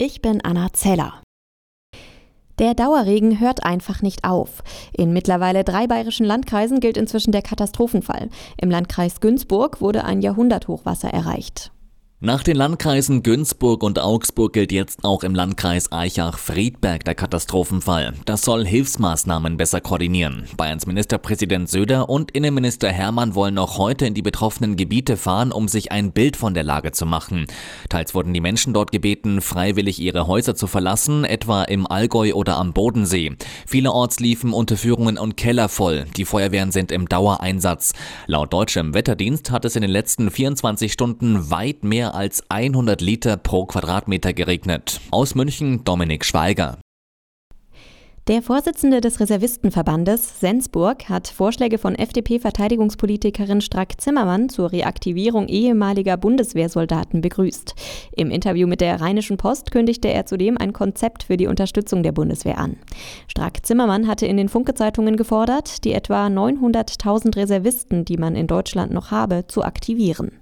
Ich bin Anna Zeller. Der Dauerregen hört einfach nicht auf. In mittlerweile 3 bayerischen Landkreisen gilt inzwischen der Katastrophenfall. Im Landkreis Günzburg wurde ein Jahrhunderthochwasser erreicht. Nach den Landkreisen Günzburg und Augsburg gilt jetzt auch im Landkreis Aichach-Friedberg der Katastrophenfall. Das soll Hilfsmaßnahmen besser koordinieren. Bayerns Ministerpräsident Söder und Innenminister Hermann wollen noch heute in die betroffenen Gebiete fahren, um sich ein Bild von der Lage zu machen. Teils wurden die Menschen dort gebeten, freiwillig ihre Häuser zu verlassen, etwa im Allgäu oder am Bodensee. Vielerorts liefen Unterführungen und Keller voll. Die Feuerwehren sind im Dauereinsatz. Laut deutschem Wetterdienst hat es in den letzten 24 Stunden weit mehr als 100 Liter pro Quadratmeter geregnet. Aus München Dominik Schweiger. Der Vorsitzende des Reservistenverbandes Sensburg hat Vorschläge von FDP-Verteidigungspolitikerin Strack-Zimmermann zur Reaktivierung ehemaliger Bundeswehrsoldaten begrüßt. Im Interview mit der Rheinischen Post kündigte er zudem ein Konzept für die Unterstützung der Bundeswehr an. Strack-Zimmermann hatte in den Funke-Zeitungen gefordert, die etwa 900.000 Reservisten, die man in Deutschland noch habe, zu aktivieren.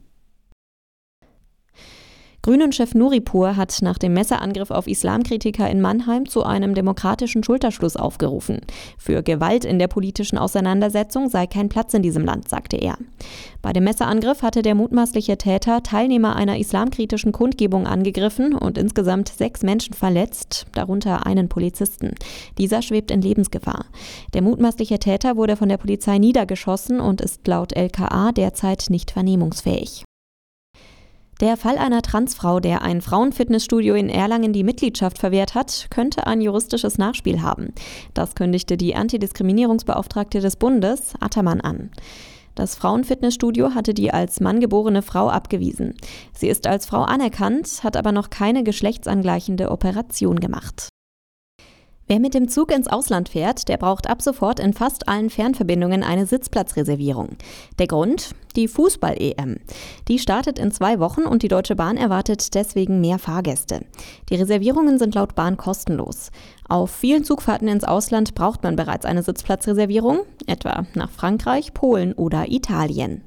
Grünen-Chef Nuripur hat nach dem Messerangriff auf Islamkritiker in Mannheim zu einem demokratischen Schulterschluss aufgerufen. Für Gewalt in der politischen Auseinandersetzung sei kein Platz in diesem Land, sagte er. Bei dem Messerangriff hatte der mutmaßliche Täter Teilnehmer einer islamkritischen Kundgebung angegriffen und insgesamt 6 Menschen verletzt, darunter einen Polizisten. Dieser schwebt in Lebensgefahr. Der mutmaßliche Täter wurde von der Polizei niedergeschossen und ist laut LKA derzeit nicht vernehmungsfähig. Der Fall einer Transfrau, der ein Frauenfitnessstudio in Erlangen die Mitgliedschaft verwehrt hat, könnte ein juristisches Nachspiel haben. Das kündigte die Antidiskriminierungsbeauftragte des Bundes, Attermann, an. Das Frauenfitnessstudio hatte die als Mann geborene Frau abgewiesen. Sie ist als Frau anerkannt, hat aber noch keine geschlechtsangleichende Operation gemacht. Wer mit dem Zug ins Ausland fährt, der braucht ab sofort in fast allen Fernverbindungen eine Sitzplatzreservierung. Der Grund? Die Fußball-EM. Die startet in 2 Wochen und die Deutsche Bahn erwartet deswegen mehr Fahrgäste. Die Reservierungen sind laut Bahn kostenlos. Auf vielen Zugfahrten ins Ausland braucht man bereits eine Sitzplatzreservierung, etwa nach Frankreich, Polen oder Italien.